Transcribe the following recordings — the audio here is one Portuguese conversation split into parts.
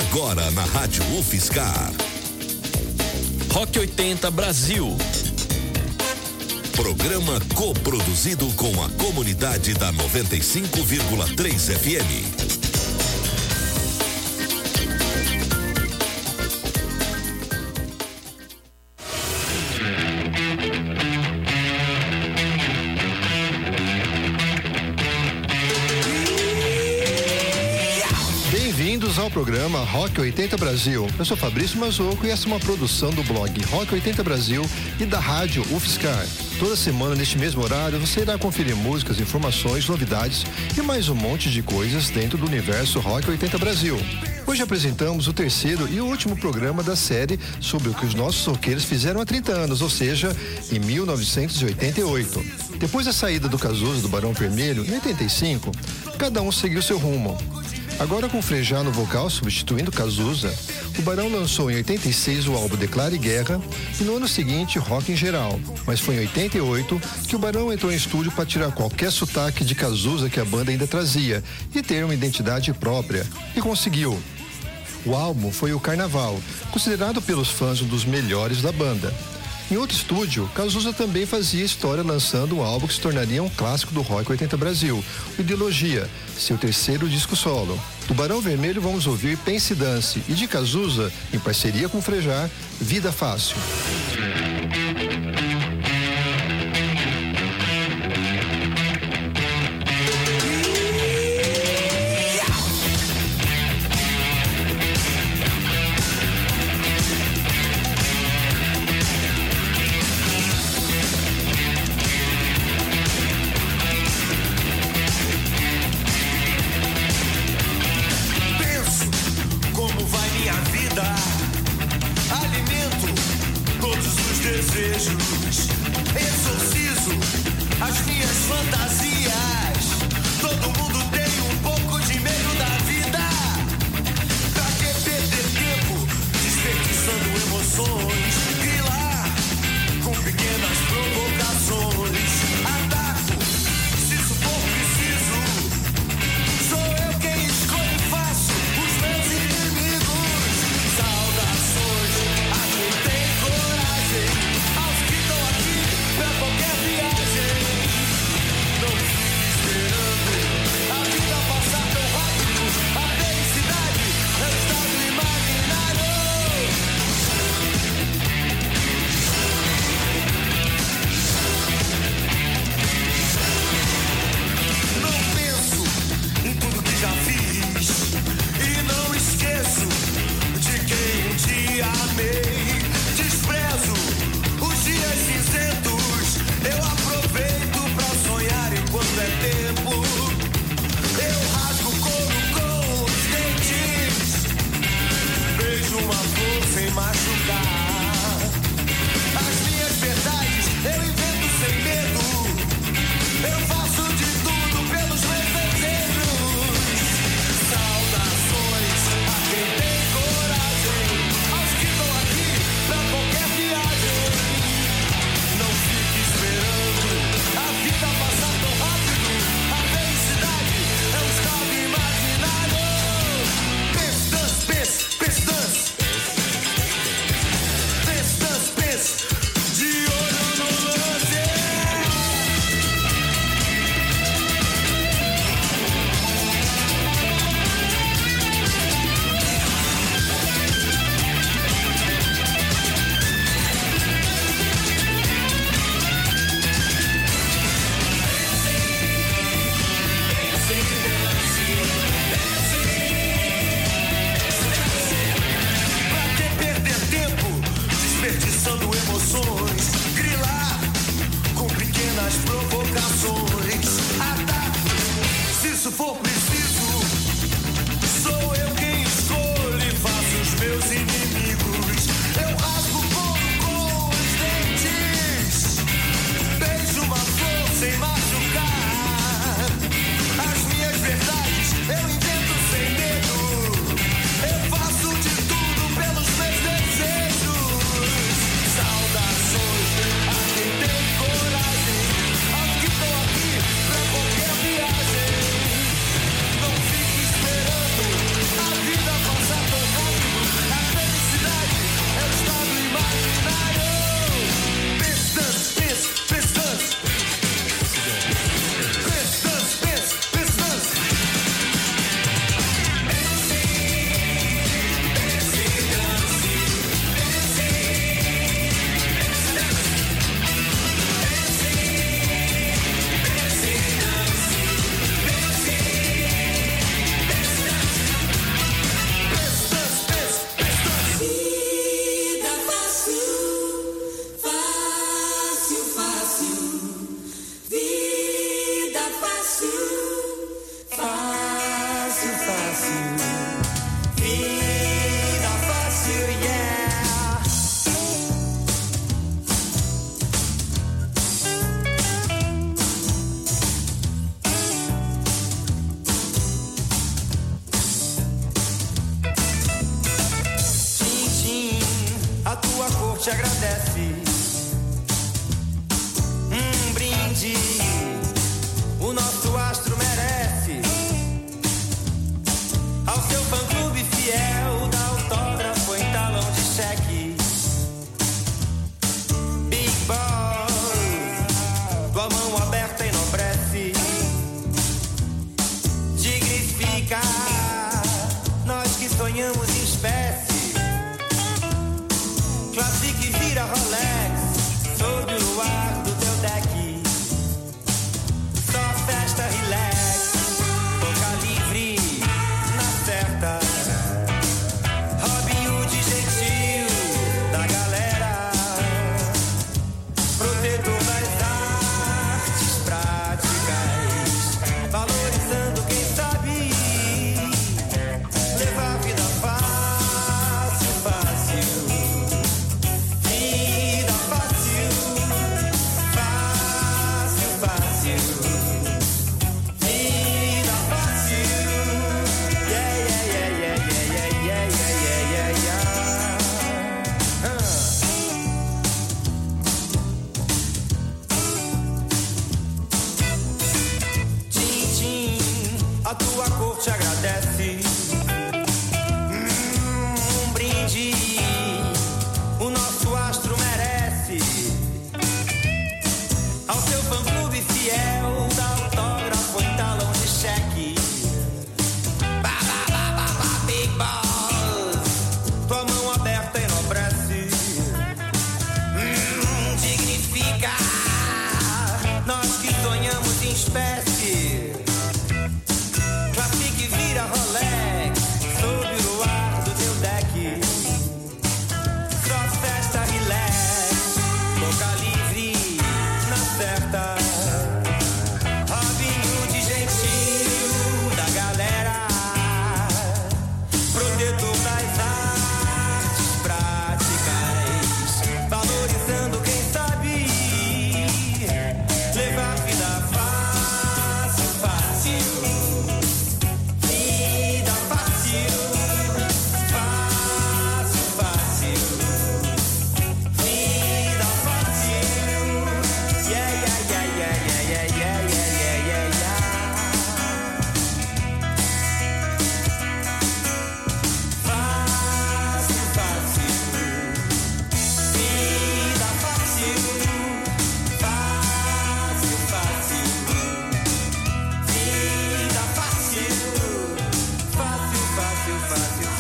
Agora na Rádio UFSCar. Rock 80 Brasil. Programa coproduzido com a comunidade da 95,3 FM. Bem-vindos ao programa Rock 80 Brasil. Eu sou Fabrício Mazocco e essa é uma produção do blog Rock 80 Brasil e da Rádio UFSCar. Toda semana, neste mesmo horário, você irá conferir músicas, informações, novidades e mais um monte de coisas dentro do universo Rock 80 Brasil. Hoje apresentamos o terceiro e último programa da série sobre o que os nossos roqueiros fizeram há 30 anos, ou seja, em 1988. Depois da saída do Cazuza do Barão Vermelho, em 85, cada um seguiu seu rumo. Agora com Frejá no vocal, substituindo Cazuza, o Barão lançou em 86 o álbum Declare Guerra e no ano seguinte Rock em Geral. Mas foi em 88 que o Barão entrou em estúdio para tirar qualquer sotaque de Cazuza que a banda ainda trazia e ter uma identidade própria. E conseguiu. O álbum foi o Carnaval, considerado pelos fãs um dos melhores da banda. Em outro estúdio, Cazuza também fazia história lançando um álbum que se tornaria um clássico do Rock 80 Brasil, o Ideologia, seu terceiro disco solo. Do Barão Vermelho vamos ouvir Pense e Dance e de Cazuza, em parceria com Frejá, Vida Fácil. Exorcizo as minhas fantasias. Todo mundo tem um pouco de medo da vida. Pra que perder tempo desperdiçando emoções? Grilar com pequenas provocações. Ataco se isso for preciso. Sou eu quem escolhe e faço os meus inimigos. Saudações a quem tem coragem. Pra qualquer viagem, não fique esperando a vida passar tão rápido. A felicidade é um estado imaginário. Não penso em tudo que já fiz e não esqueço de quem um dia amei. Desprezo os dias cinzentos. Eu aproveito pra sonhar enquanto é tempo. Eu rasgo o couro com os dentes. Beijo uma flor sem machucar. As minhas verdades eu invento sem medo. Eu faço de tudo pelos meus desejos. Saudações a quem tem coragem. Aos que estão aqui pra qualquer viagem. Não fique esperando a vida passar tão rápido. A felicidade é um estado imaginário. Pense, dance, pense, pense, dance. Pense, dance, pense, de olho no lance. Pra que perder tempo desperdiçando emoções? Grilar com pequenas provocações. Ataque se isso for preciso. Sou eu quem escolho e faço os meus inimigos. Eu rasgo o couro com os dentes. Beijo uma flor sem machucar. As minhas verdades eu invento sem medo. Eu faço de tudo pelos meus desejos. Saudações a quem tem coragem. Aos que estão aqui pra qualquer viagem. Não fique esperando a vida passar tão rápido. corte agradece. Um brinde, o nosso astro merece. Ao seu fã-clube fiel, dá autógrafo em talão de cheque. Big Boss, tua mão aberta enobrece. Dignifica nós que sonhamos em espécie. Classique vira Rolex sob o luar do teu deck. Só festa, relax, toca livre na certa. Robin Hood gentil da galera, protetor das artes práticas, valorizando quem sabe levar a vida fácil, fácil. Vida fácil, fácil, fácil. Vida fácil. Yeah, yeah, yeah, yeah, yeah, yeah, yeah, yeah, yeah, yeah. Tchim, tchim, a tua corte agradece. Um brinde, o nosso astro merece. Ao seu fã-clube fiel, dá autógrafo em talão de cheque. Ba, ba, ba, ba, ba, Big Boss, tua mão aberta enobrece. Dignifica nós que sonhamos em espécie. Classique vira Rolex sob o luar do teu deck. Só festa, relax, boca livre na certa. Robin Hood gentil da galera, protetor das artes práticas, valorizando quem sabe levar a vida fácil, fácil. Vida fácil, fácil, fácil. Vida fácil. Yeah, yeah, yeah, yeah, yeah, yeah, yeah, yeah, yeah, yeah. Fácil, fácil. Vida fácil. Fácil, fácil. Vida fácil. Fácil, fácil, fácil,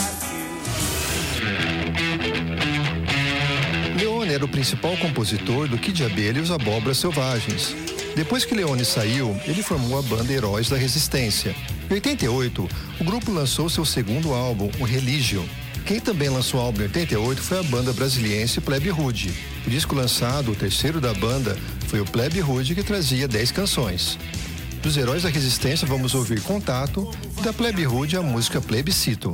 fácil. Leone era o principal compositor do Kid Abelha e os Abóboras Selvagens. Depois que Leone saiu, ele formou a banda Heróis da Resistência. Em 88, o grupo lançou seu segundo álbum, o Religio. Quem também lançou o álbum em 88 foi a banda brasiliense Plebe Rude. O disco lançado, o terceiro da banda, foi o Plebe Rude, que trazia 10 canções. Dos Heróis da Resistência, vamos ouvir Contato, e da Plebe Rude a música Plebiscito.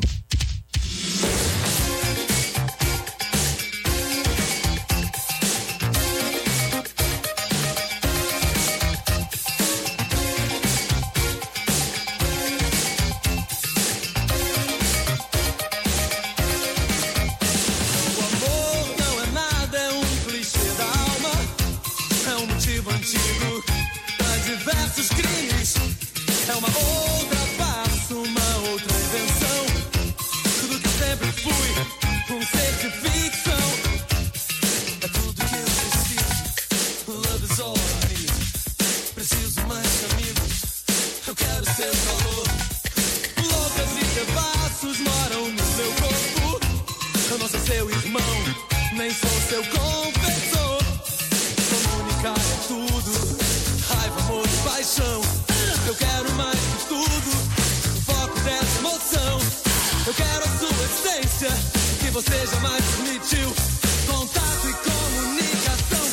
O amor não é nada, é um clichê da alma. É um motivo antigo para diversos crimes. É uma outra farsa, uma outra invenção. Tudo que sempre fui, um ser de ficção. É tudo que eu preciso. Love is all I need. Preciso mais que amigos. Eu quero seu calor. Loucas e devassos moram no meu corpo. Eu não sou seu irmão, nem sou seu confessor. Comunicar é tudo. Raiva, amor e paixão. Eu quero mais que tudo. O foco dessa emoção. Eu quero a sua essência, que você jamais permitiu. Contato e comunicação.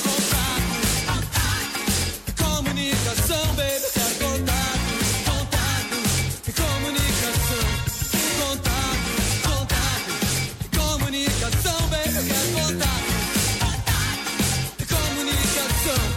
Contato, comunicação, baby. Eu quero contato, contato e comunicação. Contato, contato e comunicação, baby. Eu quero contato, contato e comunicação.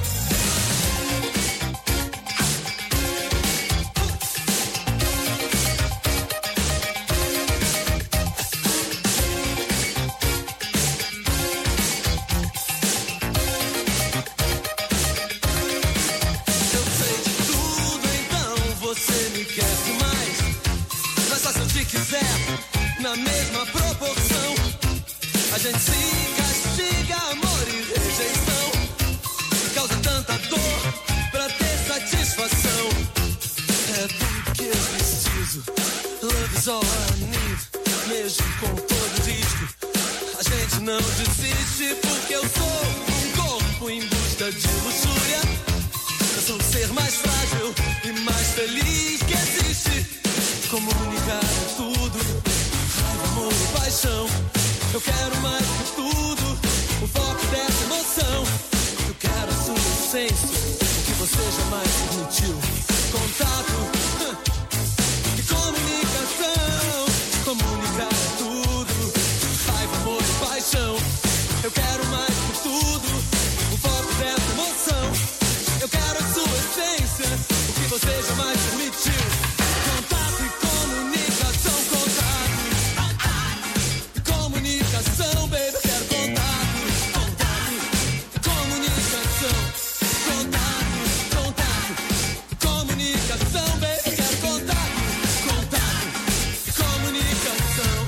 você me quer demais. Mas só se eu te quiser, na mesma proporção. A gente se castiga, amor e rejeição. Causa tanta dor pra ter satisfação. É tudo que eu preciso. Love is all I need. Mesmo com todo risco, a gente não desiste. Porque eu sou um corpo em busca de luxúria. Eu sou o ser mais frágil e mais feliz que existe. Comunicar é tudo, raiva, amor e paixão. Eu quero mais que tudo, o foco dessa emoção. Eu quero a sua essência, o que você jamais permitiu. Contato e comunicação. Comunicar é tudo, raiva, amor e paixão. Eu quero mais que tudo, o foco dessa emoção. Eu quero a sua essência, o que você jamais permitiu. Contato e comunicação, contato e comunicação, baby, eu quero contato, contato e comunicação, contato e comunicação, baby, eu quero contato, contato e comunicação.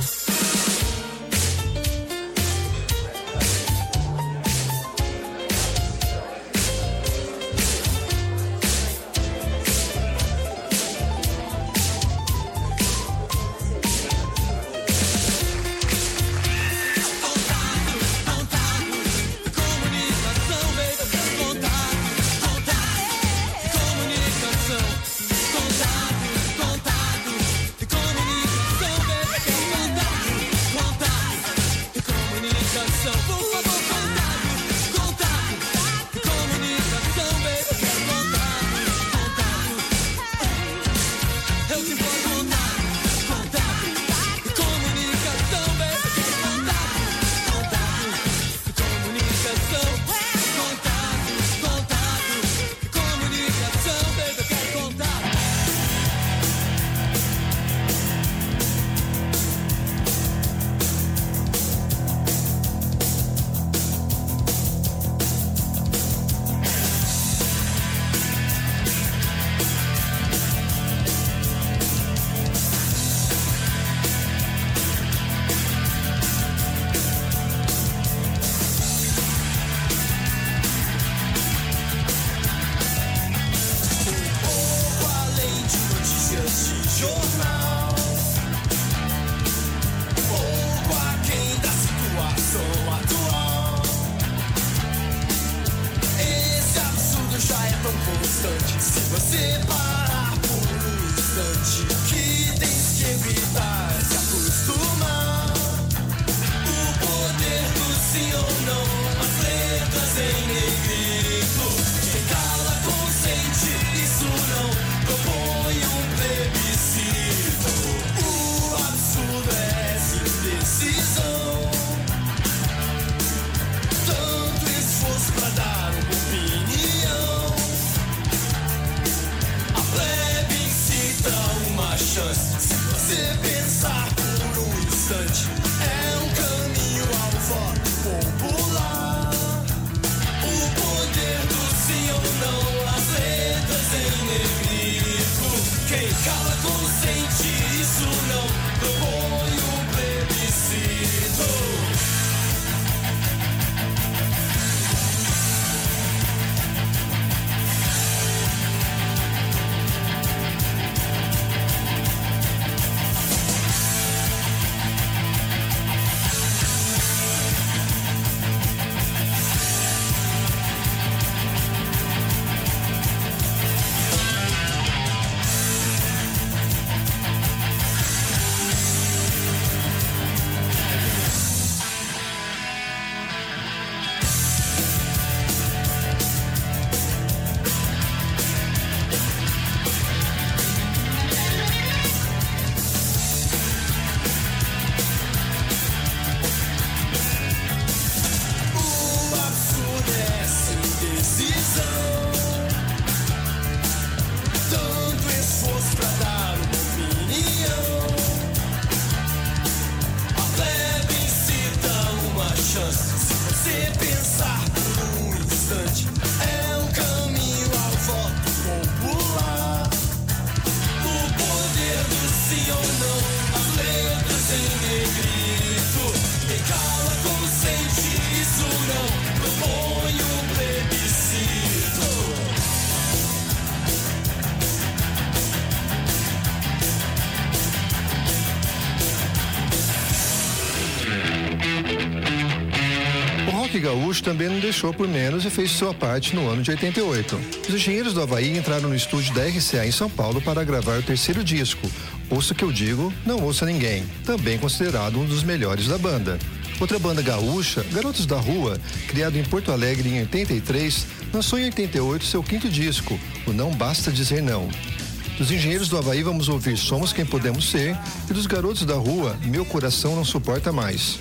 rock gaúcho também não deixou por menos e fez sua parte no ano de 88. Os Engenheiros do Havaí entraram no estúdio da RCA em São Paulo para gravar o terceiro disco, Ouça o que eu digo, não ouça ninguém, também considerado um dos melhores da banda. Outra banda gaúcha, Garotos da Rua, criado em Porto Alegre em 83, lançou em 88 seu quinto disco, o Não Basta Dizer Não. Dos Engenheiros do Havaí vamos ouvir Somos Quem Podemos Ser e dos Garotos da Rua, Meu Coração Não Suporta Mais.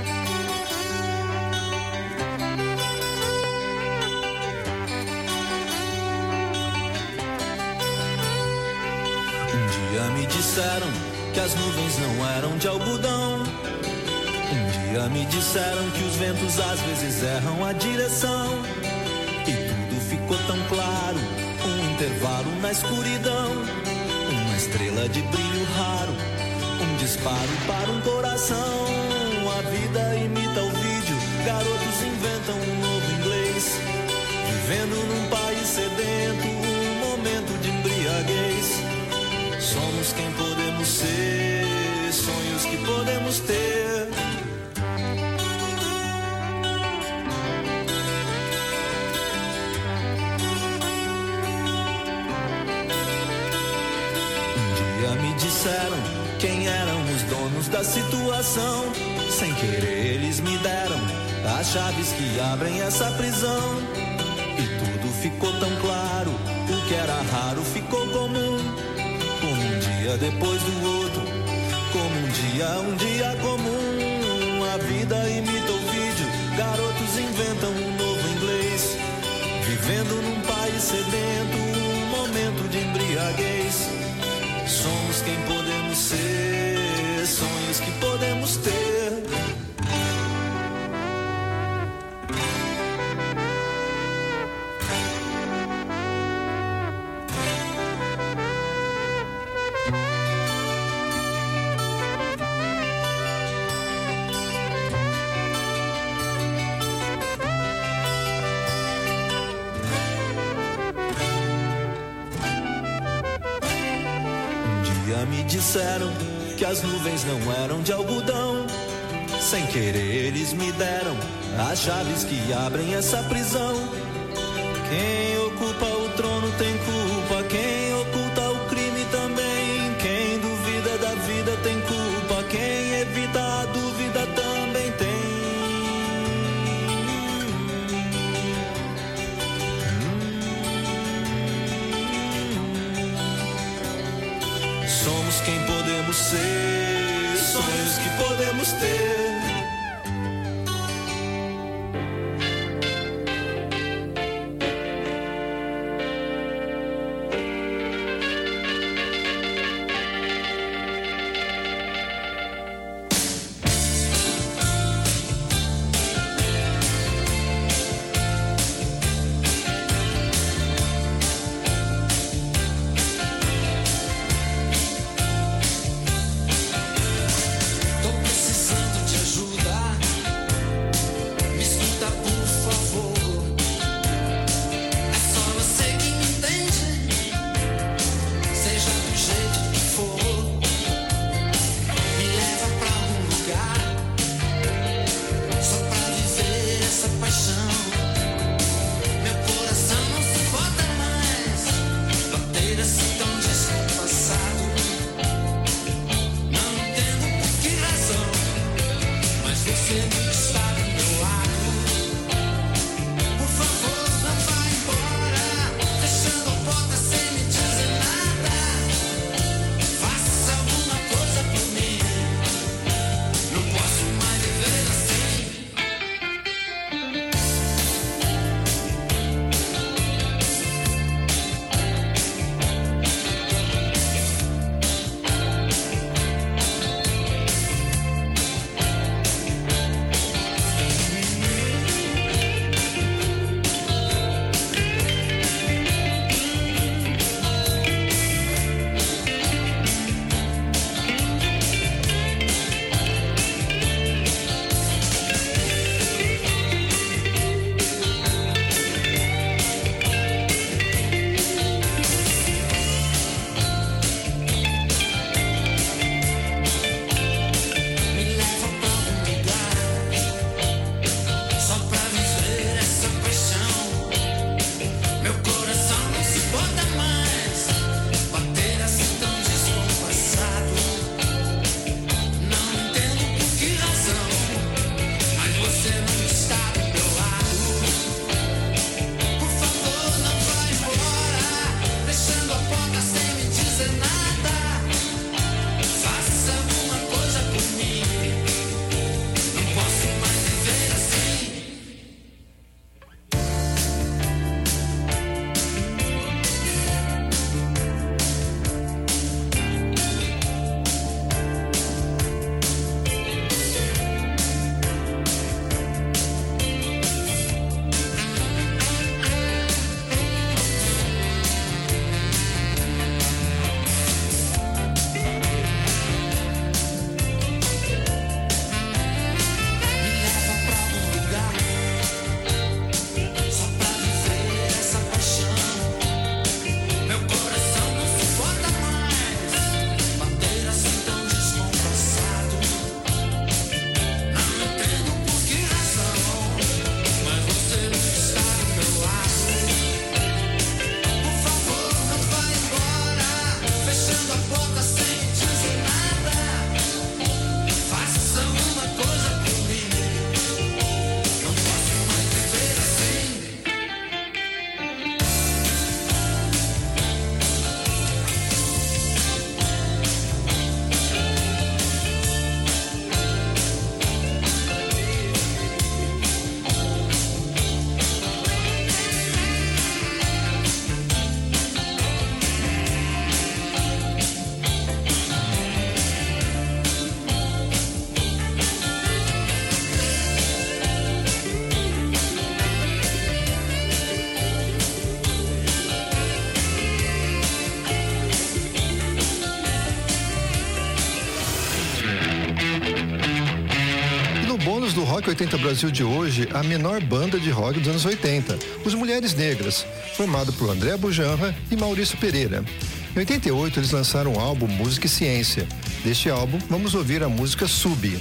Me disseram que as nuvens não eram de algodão. Um dia me disseram que os ventos às vezes erram a direção. E tudo ficou tão claro, um intervalo na escuridão. Uma estrela de brilho raro, um disparo para um coração. A vida imita o vídeo, garotos inventam um novo inglês. Vivendo num país sedento, um momento de embriaguez. Somos quem podemos ser, sonhos que podemos ter. Um dia me disseram quem eram os donos da situação. Sem querer eles me deram as chaves que abrem essa prisão. E tudo ficou tão claro, o que era raro ficou comum. Um dia depois do outro, como um dia comum. A vida imita o vídeo, garotos inventam um novo inglês. Vivendo num país sedento, um momento de embriaguez. Somos quem podemos ser, sonhos que podemos ter. Me disseram que as nuvens não eram de algodão. Sem querer eles me deram as chaves que abrem essa prisão. Quem ocupa o trono tem culpa, quem oculta o crime também. Quem duvida da vida tem culpa, quem evita a dúvida também tem. Somos quem podemos ser, sonhos que podemos ter. Tô precisando te ajudar. do Rock 80 Brasil de hoje a menor banda de rock dos anos 80, os Mulheres Negras, formado por André Bujanra e Maurício Pereira. Em 88 eles lançaram o álbum Música e Ciência. Deste álbum vamos ouvir a música Sub.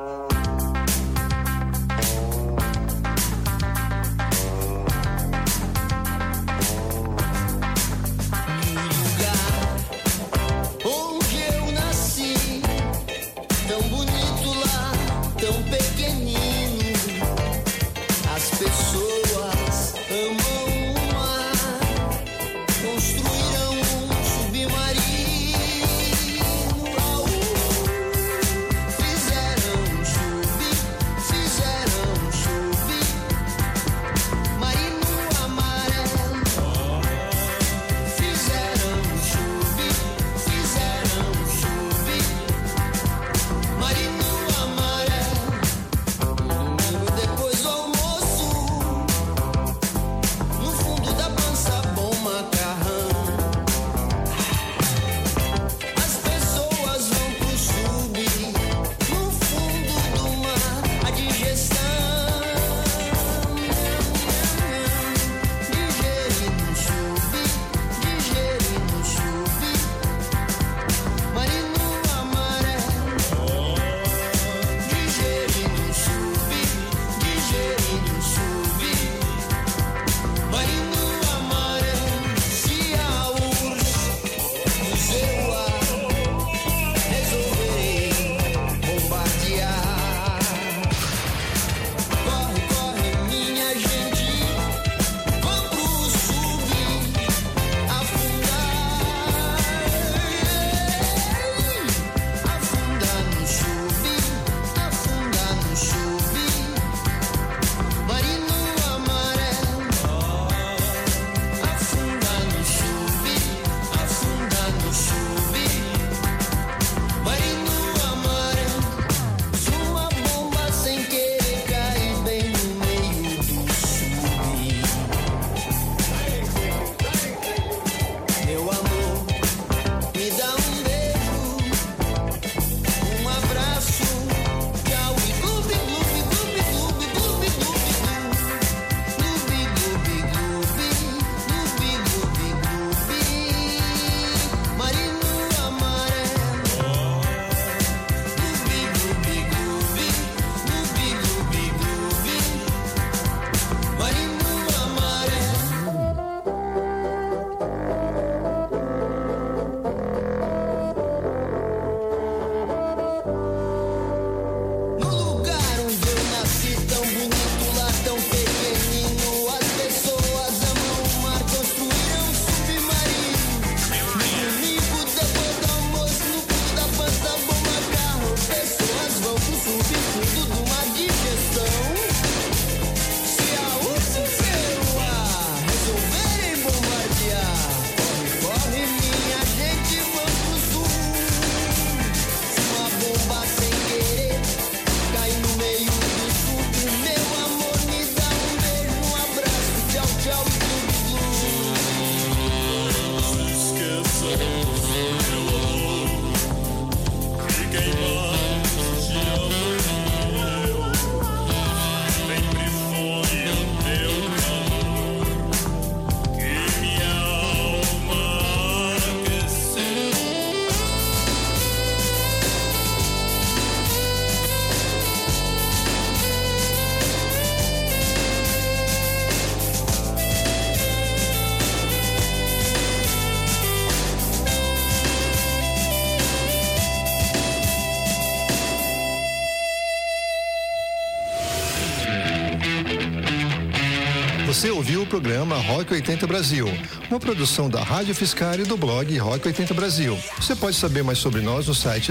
Você ouviu o programa Rock 80 Brasil, uma produção da Rádio Fiscar e do blog Rock 80 Brasil. Você pode saber mais sobre nós no site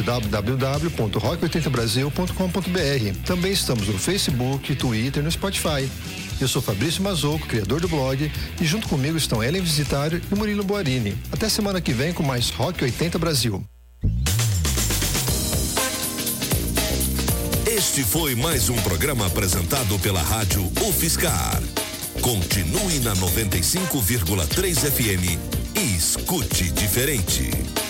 www.rock80brasil.com.br. Também estamos no Facebook, Twitter e no Spotify. Eu sou Fabrício Mazocco, criador do blog, e junto comigo estão Ellen Visitário e Murilo Boarini. Até semana que vem com mais Rock 80 Brasil. Este foi mais um programa apresentado pela Rádio UFSCar. Continue na 95,3 FM e escute diferente.